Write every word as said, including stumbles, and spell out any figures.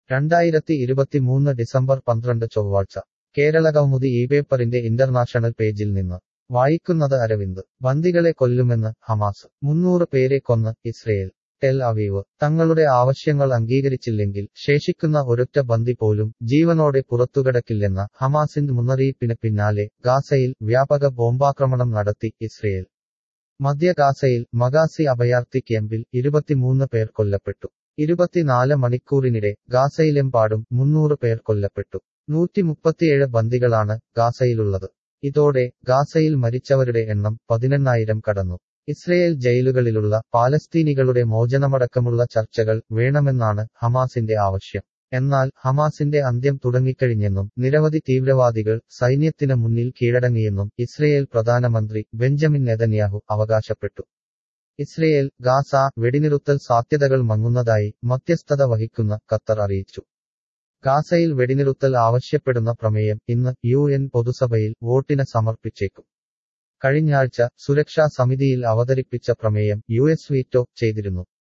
രണ്ടായിരത്തി ഇരുപത്തിമൂന്ന് ഡിസംബർ പന്ത്രണ്ട് ചൊവ്വാഴ്ച കേരളകൗമുദി ഈ പേപ്പറിന്റെ ഇന്റർനാഷണൽ പേജിൽ നിന്ന് വായിക്കുന്നത് അരവിന്ദ്. ബന്ദികളെ കൊല്ലുമെന്ന് ഹമാസ്. മുന്നൂറ് പേരെ കൊന്ന് ഇസ്രയേൽ. Tel Aviv. തങ്ങളുടെ ആവശ്യങ്ങൾ അംഗീകരിച്ചില്ലെങ്കിൽ ശേഷിക്കുന്ന ഒരൊറ്റ ബന്ദി പോലും ജീവനോടെ പുറത്തുകടക്കില്ലെന്ന ഹമാസിന്റെ മുന്നറിയിപ്പിന് പിന്നാലെ ഗാസയിൽ വ്യാപക ബോംബാക്രമണം നടത്തി ഇസ്രയേൽ. മധ്യ ഗാസയിൽ മഗാസി അഭയാർത്ഥി ക്യാമ്പിൽ ഇരുപത്തിമൂന്ന് പേർ കൊല്ലപ്പെട്ടു. ഇരുപത്തിനാല് മണിക്കൂറിനിടെ ഗാസയിലെമ്പാടും മുന്നൂറ് പേർ കൊല്ലപ്പെട്ടു. നൂറ്റിമുപ്പത്തിയേഴ് ബന്ദികളാണ് ഗാസയിലുള്ളത്. ഇതോടെ ഗാസയിൽ മരിച്ചവരുടെ എണ്ണം പതിനെണ്ണായിരം കടന്നു. ഇസ്രയേൽ ജയിലുകളിലുള്ള പാലസ്തീനികളുടെ മോചനമടക്കമുള്ള ചർച്ചകൾ വേണമെന്നാണ് ഹമാസിന്റെ ആവശ്യം. എന്നാൽ ഹമാസിന്റെ അന്ത്യം തുടങ്ങിക്കഴിഞ്ഞെന്നും നിരവധി തീവ്രവാദികൾ സൈന്യത്തിന് മുന്നിൽ കീഴടങ്ങിയെന്നും ഇസ്രയേൽ പ്രധാനമന്ത്രി ബെഞ്ചമിൻ നെതന്യാഹു അവകാശപ്പെട്ടു. ഇസ്രയേൽ ഗാസ വെടിനിറുത്തൽ സാധ്യതകൾ മങ്ങുന്നതായി മധ്യസ്ഥത വഹിക്കുന്ന ഖത്തർ അറിയിച്ചു. ഗാസയിൽ വെടിനിറുത്തൽ ആവശ്യപ്പെടുന്ന പ്രമേയം ഇന്ന് യു എൻ പൊതുസഭയിൽ വോട്ടിന് സമർപ്പിച്ചേക്കും. കഴിഞ്ഞയാഴ്ച സുരക്ഷാ സമിതിയിൽ അവതരിപ്പിച്ച പ്രമേയം യു എസ് വീറ്റോ ചെയ്തിരുന്നു.